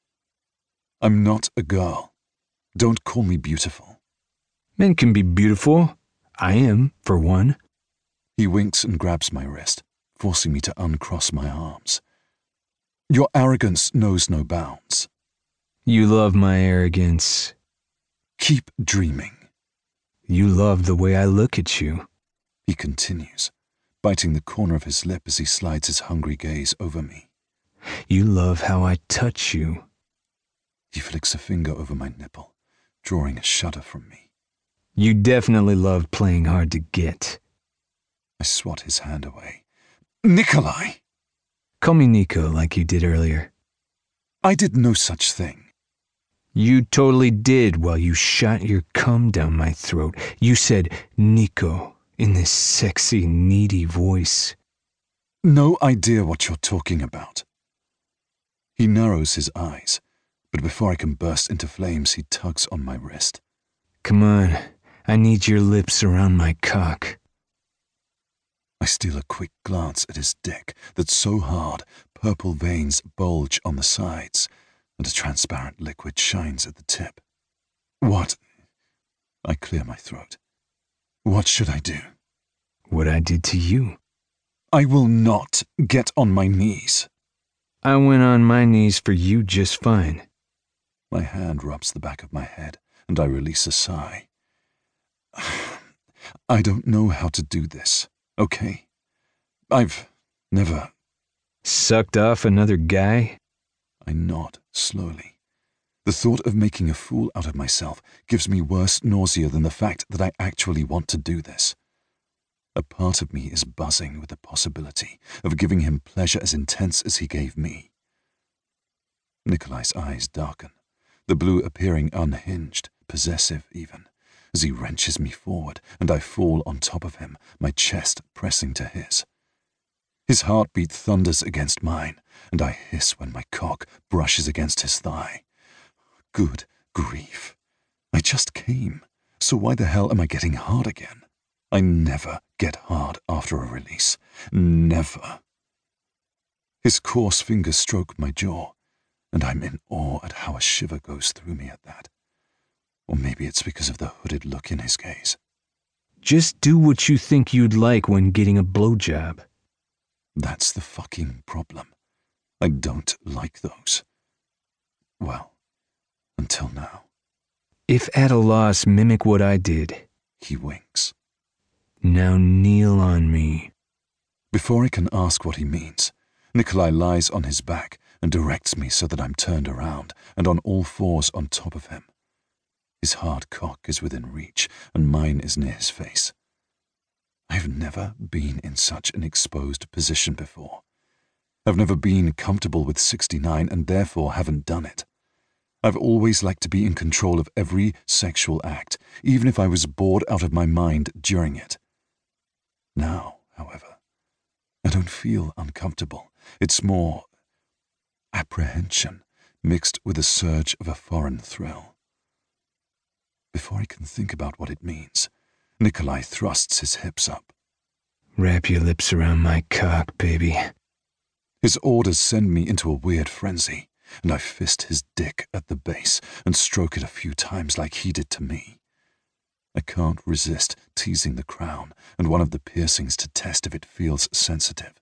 I'm not a girl. Don't call me beautiful. Men can be beautiful. I am, for one. He winks and grabs my wrist, forcing me to uncross my arms. Your arrogance knows no bounds. You love my arrogance. Keep dreaming. You love the way I look at you. He continues, biting the corner of his lip as he slides his hungry gaze over me. You love how I touch you. He flicks a finger over my nipple, drawing a shudder from me. You definitely love playing hard to get. I swat his hand away. Nikolai! Call me Nico like you did earlier. I did no such thing. You totally did while you shot your cum down my throat. You said Nico. in this sexy, needy voice. No idea what you're talking about. He narrows his eyes, but before I can burst into flames, he tugs on my wrist. Come on, I need your lips around my cock. I steal a quick glance at his dick that's so hard, purple veins bulge on the sides, and a transparent liquid shines at the tip. What? I clear my throat. What should I do? What I did to you. I will not get on my knees. I went on my knees for you just fine. My hand rubs the back of my head, and I release a sigh. I don't know how to do this, okay? I've never... Sucked off another guy? I nod slowly. The thought of making a fool out of myself gives me worse nausea than the fact that I actually want to do this. A part of me is buzzing with the possibility of giving him pleasure as intense as he gave me. Nikolai's eyes darken, the blue appearing unhinged, possessive even, as he wrenches me forward and I fall on top of him, my chest pressing to his. His heartbeat thunders against mine, and I hiss when my cock brushes against his thigh. Good grief. I just came, so why the hell am I getting hard again? I never get hard after a release. Never. His coarse fingers stroke my jaw, and I'm in awe at how a shiver goes through me at that. Or maybe it's because of the hooded look in his gaze. Just do what you think you'd like when getting a blowjob. That's the fucking problem. I don't like those. Well, until now. If at a loss, mimic what I did. He winks. Now kneel on me. Before I can ask what he means, Nikolai lies on his back and directs me so that I'm turned around and on all fours on top of him. His hard cock is within reach, and mine is near his face. I've never been in such an exposed position before. I've never been comfortable with 69 and therefore haven't done it. I've always liked to be in control of every sexual act, even if I was bored out of my mind during it. Now, however, I don't feel uncomfortable. It's more apprehension mixed with a surge of a foreign thrill. Before I can think about what it means, Nikolai thrusts his hips up. Wrap your lips around my cock, baby. His orders send me into a weird frenzy, and I fist his dick at the base and stroke it a few times like he did to me. I can't resist teasing the crown and one of the piercings to test if it feels sensitive.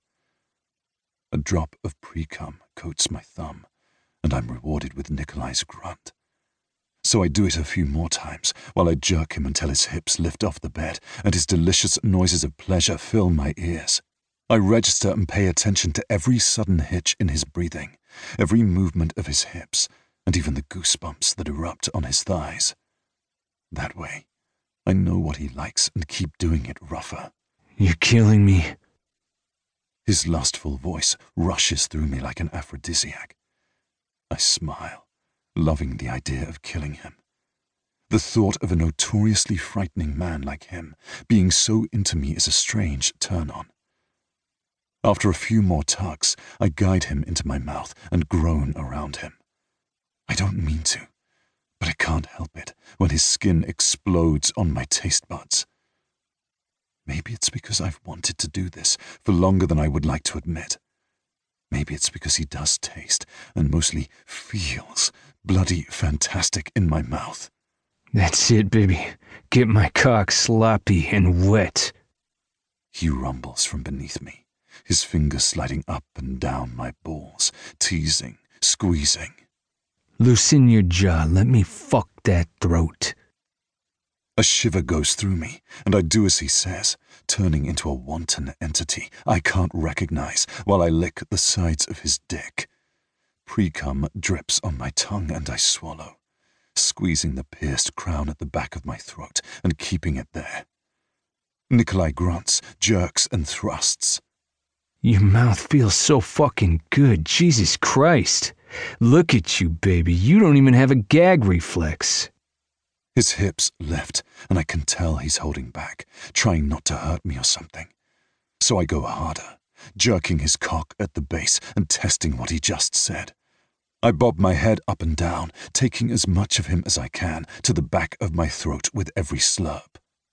A drop of pre-cum coats my thumb, and I'm rewarded with Nikolai's grunt. So I do it a few more times, while I jerk him until his hips lift off the bed and his delicious noises of pleasure fill my ears. I register and pay attention to every sudden hitch in his breathing, every movement of his hips, and even the goosebumps that erupt on his thighs. That way, I know what he likes and keep doing it rougher. You're killing me. His lustful voice rushes through me like an aphrodisiac. I smile, loving the idea of killing him. The thought of a notoriously frightening man like him being so into me is a strange turn-on. After a few more tugs, I guide him into my mouth and groan around him. I don't mean to, but I can't help it when his skin explodes on my taste buds. Maybe it's because I've wanted to do this for longer than I would like to admit. Maybe it's because he does taste, and mostly feels, bloody fantastic in my mouth. That's it, baby. Get my cock sloppy and wet. He rumbles from beneath me, his fingers sliding up and down my balls, teasing, squeezing. Loosen your jaw, let me fuck that throat. A shiver goes through me, and I do as he says, turning into a wanton entity I can't recognize while I lick the sides of his dick. Pre-cum drips on my tongue and I swallow, squeezing the pierced crown at the back of my throat and keeping it there. Nikolai grunts, jerks, and thrusts. Your mouth feels so fucking good, Jesus Christ. Look at you, baby. You don't even have a gag reflex. His hips lift, and I can tell he's holding back, trying not to hurt me or something. So I go harder, jerking his cock at the base and testing what he just said. I bob my head up and down, taking as much of him as I can to the back of my throat with every slurp.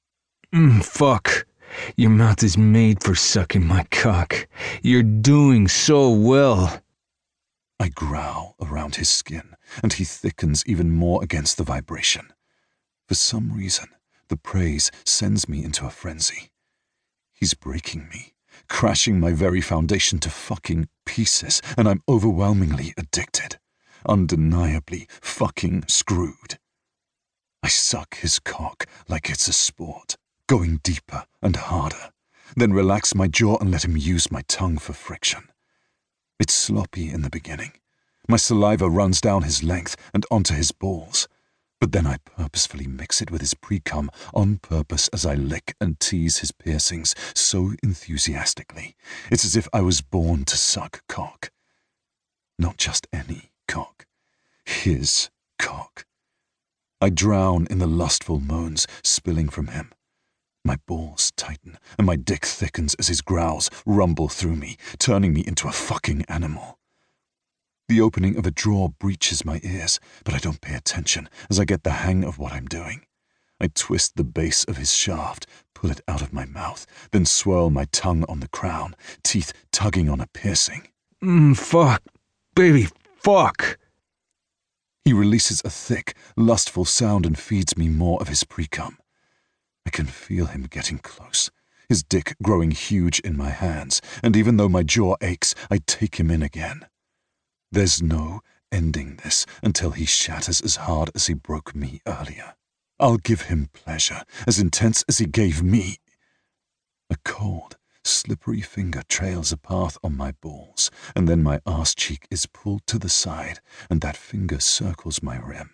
Fuck. Your mouth is made for sucking my cock. You're doing so well. I growl around his skin, and he thickens even more against the vibration. For some reason, the praise sends me into a frenzy. He's breaking me, crashing my very foundation to fucking pieces, and I'm overwhelmingly addicted. Undeniably fucking screwed. I suck his cock like it's a sport, going deeper and harder, then relax my jaw and let him use my tongue for friction. It's sloppy in the beginning. My saliva runs down his length and onto his balls, but then I purposefully mix it with his pre-cum on purpose as I lick and tease his piercings so enthusiastically. It's as if I was born to suck cock. Not just any cock. His cock. I drown in the lustful moans spilling from him. My balls tighten, and my dick thickens as his growls rumble through me, turning me into a fucking animal. The opening of a drawer breaches my ears, but I don't pay attention as I get the hang of what I'm doing. I twist the base of his shaft, pull it out of my mouth, then swirl my tongue on the crown, teeth tugging on a piercing. Fuck. Baby, fuck. He releases a thick, lustful sound and feeds me more of his pre-cum. I can feel him getting close, his dick growing huge in my hands, and even though my jaw aches, I take him in again. There's no ending this until he shatters as hard as he broke me earlier. I'll give him pleasure as intense as he gave me. A cold, slippery finger trails a path on my balls, and then my arse cheek is pulled to the side, and that finger circles my rim.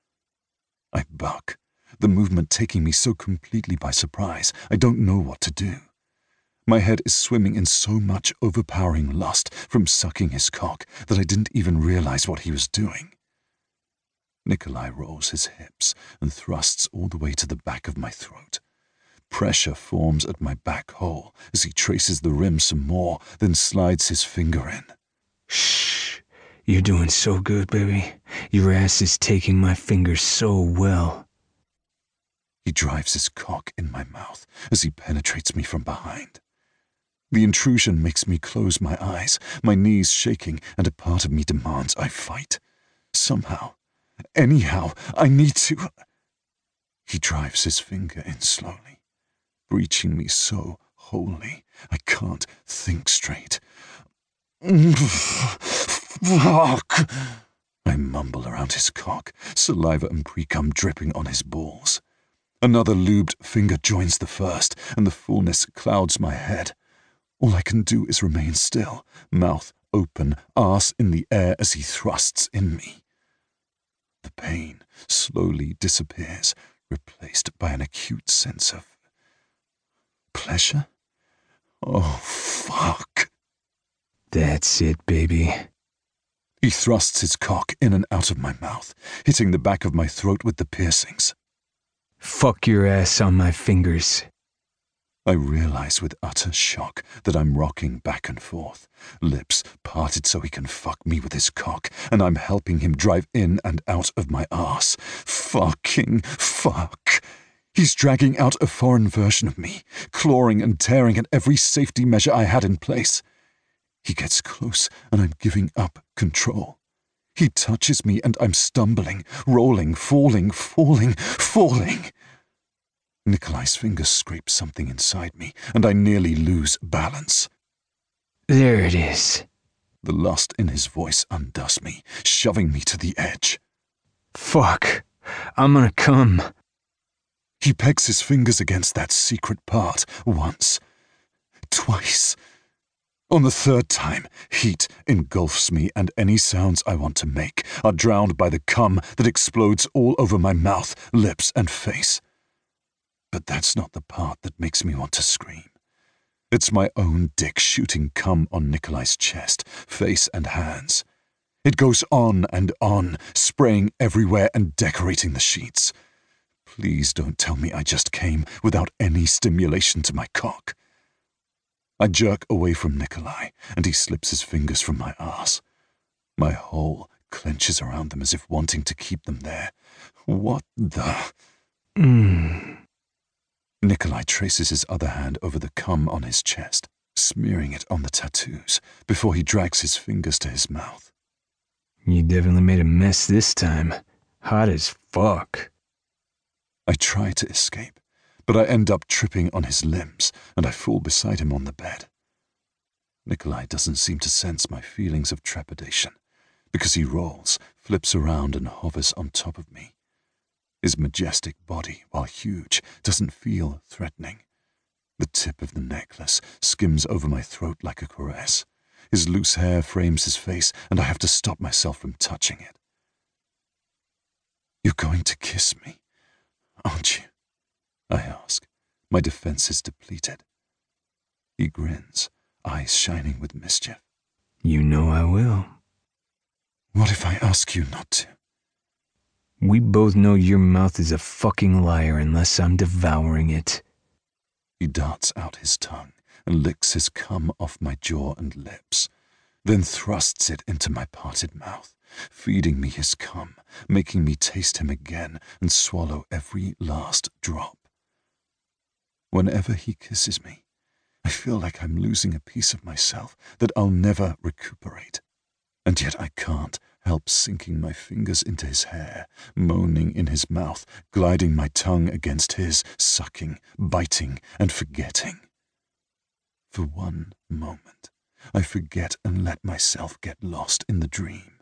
I buck, the movement taking me so completely by surprise, I don't know what to do. My head is swimming in so much overpowering lust from sucking his cock that I didn't even realize what he was doing. Nikolai rolls his hips and thrusts all the way to the back of my throat. Pressure forms at my back hole as he traces the rim some more, then slides his finger in. Shh. You're doing so good, baby. Your ass is taking my fingers so well. He drives his cock in my mouth as he penetrates me from behind. The intrusion makes me close my eyes, my knees shaking, and a part of me demands I fight. Somehow, anyhow, I need to. He drives his finger in slowly, breaching me so wholly I can't think straight. Fuck! I mumble around his cock, saliva and pre-cum dripping on his balls. Another lubed finger joins the first, and the fullness clouds my head. All I can do is remain still, mouth open, arse in the air as he thrusts in me. The pain slowly disappears, replaced by an acute sense of pleasure. Oh, fuck. That's it, baby. He thrusts his cock in and out of my mouth, hitting the back of my throat with the piercings. Fuck your ass on my fingers. I realize with utter shock that I'm rocking back and forth, lips parted so he can fuck me with his cock, and I'm helping him drive in and out of my arse. Fucking fuck. He's dragging out a foreign version of me, clawing and tearing at every safety measure I had in place. He gets close, and I'm giving up control. He touches me, and I'm stumbling, rolling, falling. Nikolai's fingers scrape something inside me, and I nearly lose balance. There it is. The lust in his voice undoes me, shoving me to the edge. Fuck. I'm gonna come. He pegs his fingers against that secret part once, twice. On the third time, heat engulfs me, and any sounds I want to make are drowned by the cum that explodes all over my mouth, lips, and face. But that's not the part that makes me want to scream. It's my own dick shooting cum on Nikolai's chest, face, and hands. It goes on and on, spraying everywhere and decorating the sheets. Please don't tell me I just came without any stimulation to my cock. I jerk away from Nikolai, and he slips his fingers from my arse. My hole clenches around them as if wanting to keep them there. What the... Nikolai traces his other hand over the cum on his chest, smearing it on the tattoos, before he drags his fingers to his mouth. You definitely made a mess this time. Hot as fuck. I try to escape, but I end up tripping on his limbs, and I fall beside him on the bed. Nikolai doesn't seem to sense my feelings of trepidation, because he rolls, flips around, and hovers on top of me. His majestic body, while huge, doesn't feel threatening. The tip of the necklace skims over my throat like a caress. His loose hair frames his face, and I have to stop myself from touching it. You're going to kiss me, aren't you? I ask, my defenses depleted. He grins, eyes shining with mischief. You know I will. What if I ask you not to? We both know your mouth is a fucking liar unless I'm devouring it. He darts out his tongue and licks his cum off my jaw and lips, then thrusts it into my parted mouth, feeding me his cum, making me taste him again and swallow every last drop. Whenever he kisses me, I feel like I'm losing a piece of myself that I'll never recuperate. And yet I can't help sinking my fingers into his hair, moaning in his mouth, gliding my tongue against his, sucking, biting, and forgetting. For one moment, I forget and let myself get lost in the dream.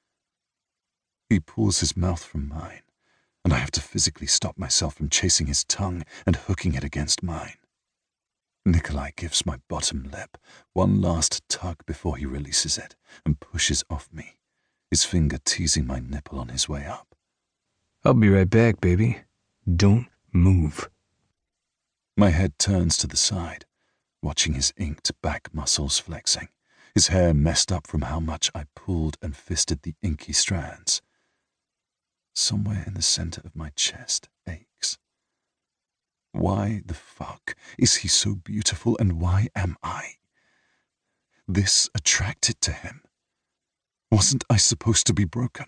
He pulls his mouth from mine, and I have to physically stop myself from chasing his tongue and hooking it against mine. Nikolai gives my bottom lip one last tug before he releases it and pushes off me, his finger teasing my nipple on his way up. I'll be right back, baby. Don't move. My head turns to the side, watching his inked back muscles flexing, his hair messed up from how much I pulled and fisted the inky strands. Somewhere in the center of my chest aches. Why the fuck is he so beautiful, and why am I this attracted to him? Wasn't I supposed to be broken?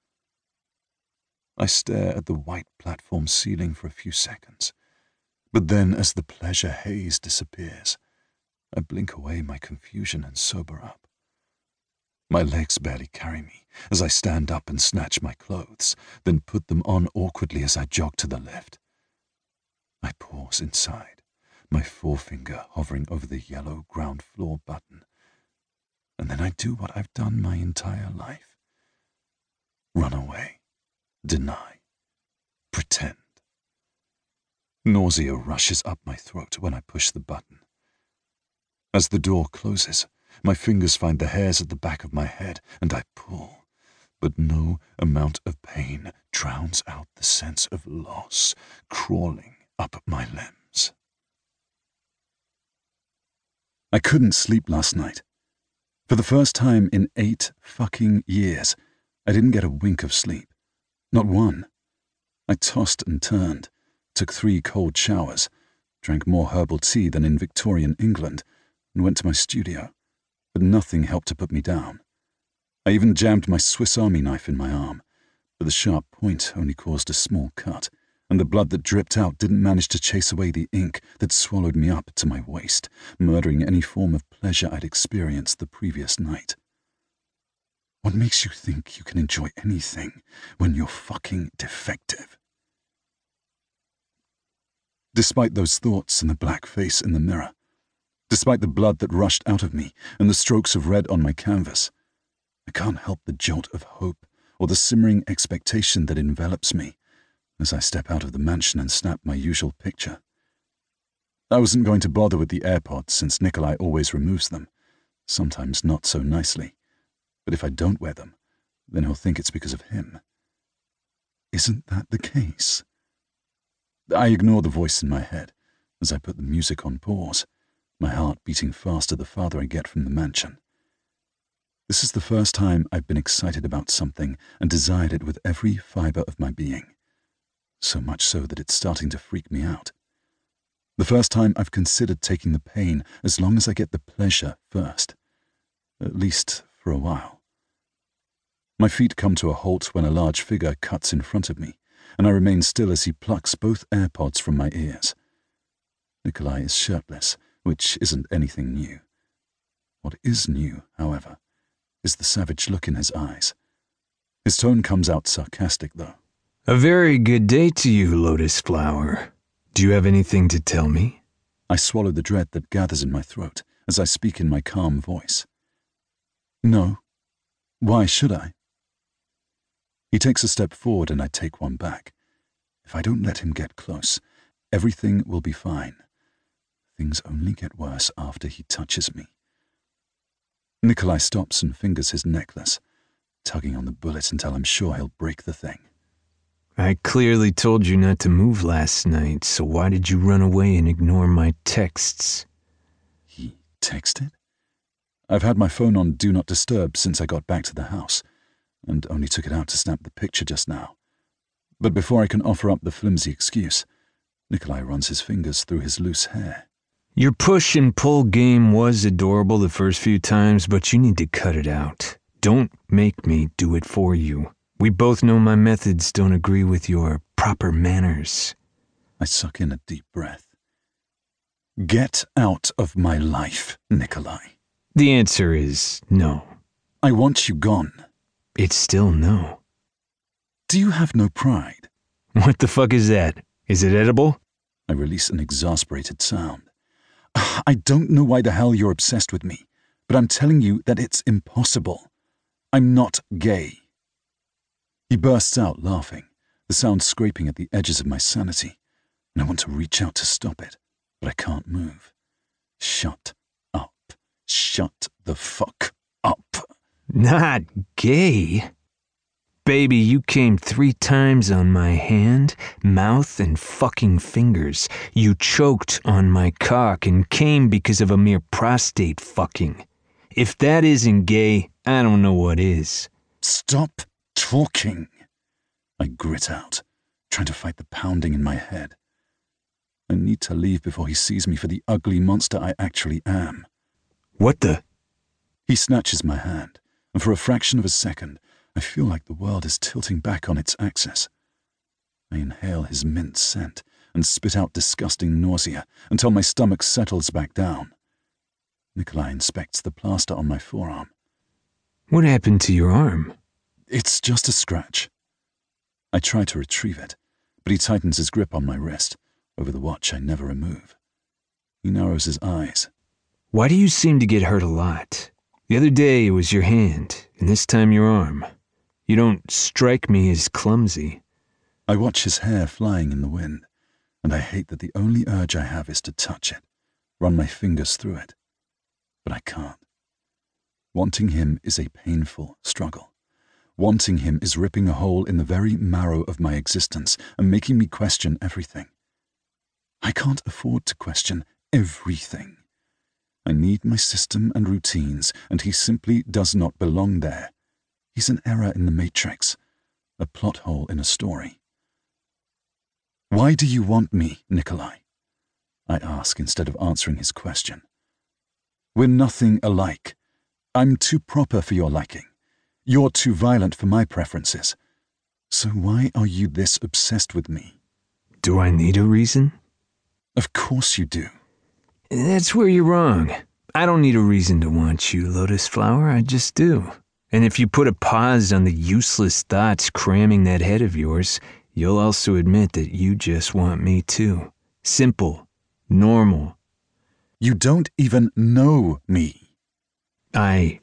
I stare at the white platform ceiling for a few seconds, but then as the pleasure haze disappears, I blink away my confusion and sober up. My legs barely carry me as I stand up and snatch my clothes, then put them on awkwardly as I jog to the lift. I pause inside, my forefinger hovering over the yellow ground floor button, and then I do what I've done my entire life. Run away, deny, pretend. Nausea rushes up my throat when I push the button. As the door closes, my fingers find the hairs at the back of my head, and I pull, but no amount of pain drowns out the sense of loss crawling up my limbs. I couldn't sleep last night. For the first time in 8 fucking years, I didn't get a wink of sleep. Not one. I tossed and turned, took 3 cold showers, drank more herbal tea than in Victorian England, and went to my studio, but nothing helped to put me down. I even jammed my Swiss Army knife in my arm, but the sharp point only caused a small cut, and the blood that dripped out didn't manage to chase away the ink that swallowed me up to my waist, murdering any form of pleasure I'd experienced the previous night. What makes you think you can enjoy anything when you're fucking defective? Despite those thoughts and the black face in the mirror, despite the blood that rushed out of me and the strokes of red on my canvas, I can't help the jolt of hope or the simmering expectation that envelops me as I step out of the mansion and snap my usual picture. I wasn't going to bother with the AirPods since Nikolai always removes them, sometimes not so nicely. But if I don't wear them, then he'll think it's because of him. Isn't that the case? I ignore the voice in my head as I put the music on pause, my heart beating faster the farther I get from the mansion. This is the first time I've been excited about something and desired it with every fiber of my being. so much so that it's starting to freak me out. The first time I've considered taking the pain as long as I get the pleasure first, at least for a while. My feet come to a halt when a large figure cuts in front of me, and I remain still as he plucks both AirPods from my ears. Nikolai is shirtless, which isn't anything new. What is new, however, is the savage look in his eyes. His tone comes out sarcastic, though. A very good day to you, Lotus Flower. Do you have anything to tell me? I swallow the dread that gathers in my throat as I speak in my calm voice. No. Why should I? He takes a step forward and I take one back. If I don't let him get close, everything will be fine. Things only get worse after he touches me. Nikolai stops and fingers his necklace, tugging on the bullet until I'm sure he'll break the thing. I clearly told you not to move last night, so why did you run away and ignore my texts? He texted? I've had my phone on Do Not Disturb since I got back to the house, and only took it out to snap the picture just now. But before I can offer up the flimsy excuse, Nikolai runs his fingers through his loose hair. Your push and pull game was adorable the first few times, but you need to cut it out. Don't make me do it for you. We both know my methods don't agree with your proper manners. I suck in a deep breath. Get out of my life, Nikolai. The answer is no. I want you gone. It's still no. Do you have no pride? What the fuck is that? Is it edible? I release an exasperated sound. I don't know why the hell you're obsessed with me, but I'm telling you that it's impossible. I'm not gay. He bursts out laughing, the sound scraping at the edges of my sanity, and I want to reach out to stop it, but I can't move. Shut up. Shut the fuck up. Not gay. Baby, you came 3 times on my hand, mouth, and fucking fingers. You choked on my cock and came because of a mere prostate fucking. If that isn't gay, I don't know what is. Stop talking. I grit out, trying to fight the pounding in my head. I need to leave before he sees me for the ugly monster I actually am. What the? He snatches my hand, and for a fraction of a second, I feel like the world is tilting back on its axis. I inhale his mint scent and spit out disgusting nausea until my stomach settles back down. Nikolai inspects the plaster on my forearm. What happened to your arm? It's just a scratch. I try to retrieve it, but he tightens his grip on my wrist, over the watch I never remove. He narrows his eyes. Why do you seem to get hurt a lot? The other day it was your hand, and this time your arm. You don't strike me as clumsy. I watch his hair flying in the wind, and I hate that the only urge I have is to touch it, run my fingers through it. But I can't. Wanting him is a painful struggle. Wanting him is ripping a hole in the very marrow of my existence and making me question everything. I can't afford to question everything. I need my system and routines, and he simply does not belong there. He's an error in the matrix, a plot hole in a story. Why do you want me, Nikolai? I ask instead of answering his question. We're nothing alike. I'm too proper for your liking. You're too violent for my preferences. So why are you this obsessed with me? Do I need a reason? Of course you do. That's where you're wrong. I don't need a reason to want you, Lotus Flower, I just do. And if you put a pause on the useless thoughts cramming that head of yours, you'll also admit that you just want me too. Simple. Normal. You don't even know me. I